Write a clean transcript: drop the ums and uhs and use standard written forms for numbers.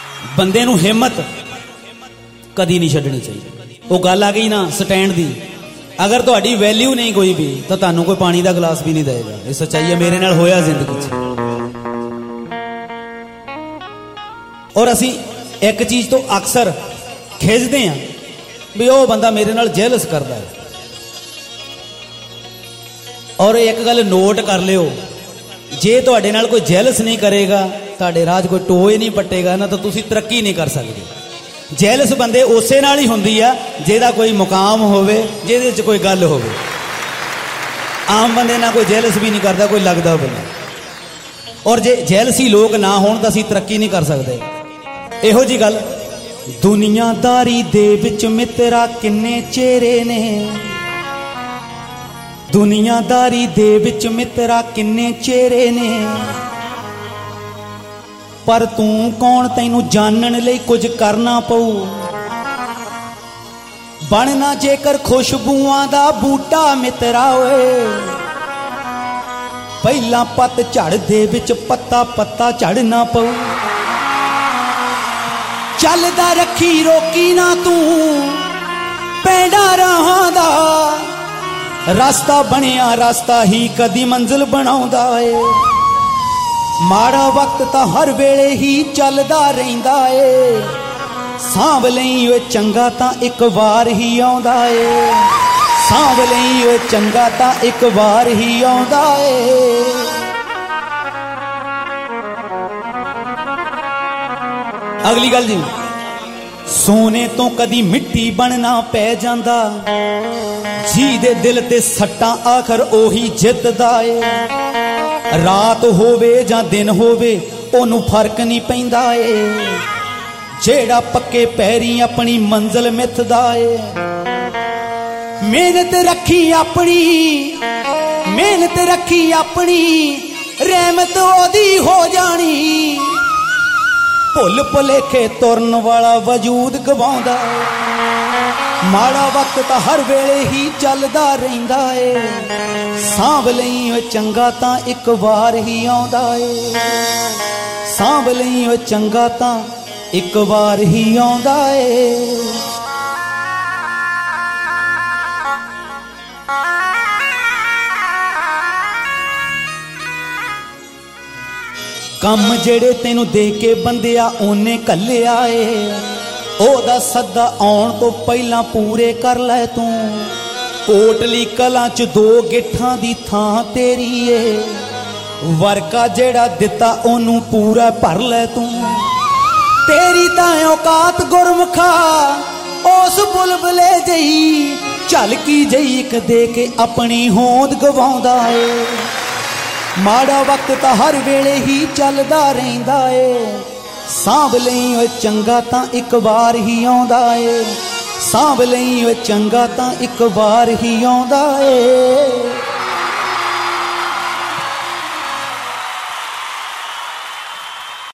बंदे नूं हिम्मत कदी नहीं छड्डनी चाहिए। वो गल आ गई ना स्टैंड दी, अगर तुहाडी वैल्यू नहीं कोई भी तो तुहानूं कोई पानी का गिलास भी नहीं देगा। ये सच्चाई है, मेरे नाल होया जिंदगी च। और असी एक चीज़ तो अक्सर खिजदे हैं भी वो बंदा मेरे नाल जेलस करता है। और एक गल नोट कर लियो, जे तुहाडे नाल कोई जेलस नहीं करेगा, तुहाडे राह कोई टोए नहीं पट्टेगा ना, तो तुसी तरक्की नहीं कर सकते। जेलस बंदे उसे नाल ही हुंदी आ जेदा कोई मुकाम होवे, जेदे च कोई गल होवे। आम बंदे ना कोई जेलस भी नहीं करता, कोई लगदा बंदा। और जे जेलसी लोग ना होण तां असीं तरक्की नहीं कर सकते। इहो जी गल, दुनियादारी दे विच मित्रा किन्ने चेहरे ने, दुनियादारी दे विच मित्रा किन्ने चेहरे ने, पर तू कौन तैनू जानन लई कुछ करना पऊ। बनना जेकर खुशबूआं दा बूटा मित्रा ओए, पहला पत झड़ दे विच पत्ता पत्ता झड़ना पऊ। चलदा रखी रोकी ना तू पैंडा राहां दा, रास्ता बनिया रास्ता ही कदी मंजिल बनाउंदा है। माड़ा वक्त तां हर वेले ही चलदा रहिंदा है, सांभ लई ओए चंगा तां एक वार ही आउंदा है, सांभ लई ओए चंगा तां एक वार ही आउंदा है। अगली गल जी, सोने तो कदी मिट्टी बनना पै जांदा, जी दे दिल ते सट्टां आखर ओही जितदा ए। रात होवे जां दिन होवे ओनू फर्क नहीं पैंदा ए, जेड़ा पक्के पैरी अपनी मंजिल मिथदा ए। मेहनत रखी अपनी, मेहनत रखी अपनी, रहमत ओदी हो जानी। भुल भुलेखे तुरन वाला वजूद गवाउंदा है, माड़ा वक्त तां हर वेले ही चलदा रहिंदा है, सांभ लई ओए चंगा तां एक वार ही आउंदा है, सांभ लई ओए चंगा तां एक वार ही आउंदा है। कम जेड़े तेनू दे के बंदिया ओने घल्लिया ए, ओदा सद्दा आउण तो पहला पूरे कर लै तू। कोटली कलां च दो गिट्ठां दी थां तेरी ए, वर्का जेड़ा दिता ओनू पूरा भर लै तू। तेरी तां औकात गुरमुखा उस बुलबुले जई, झलकी जई एक दे के अपनी होंद गवाउंदा ए। माड़ा वक्त तां हर वेले ही चलदा रहिंदा ए, सांभ लई ओए चंगा तां एक वार ही आउंदा ए, सांभ लई ओए चंगा तां एक वार ही आउंदा ए।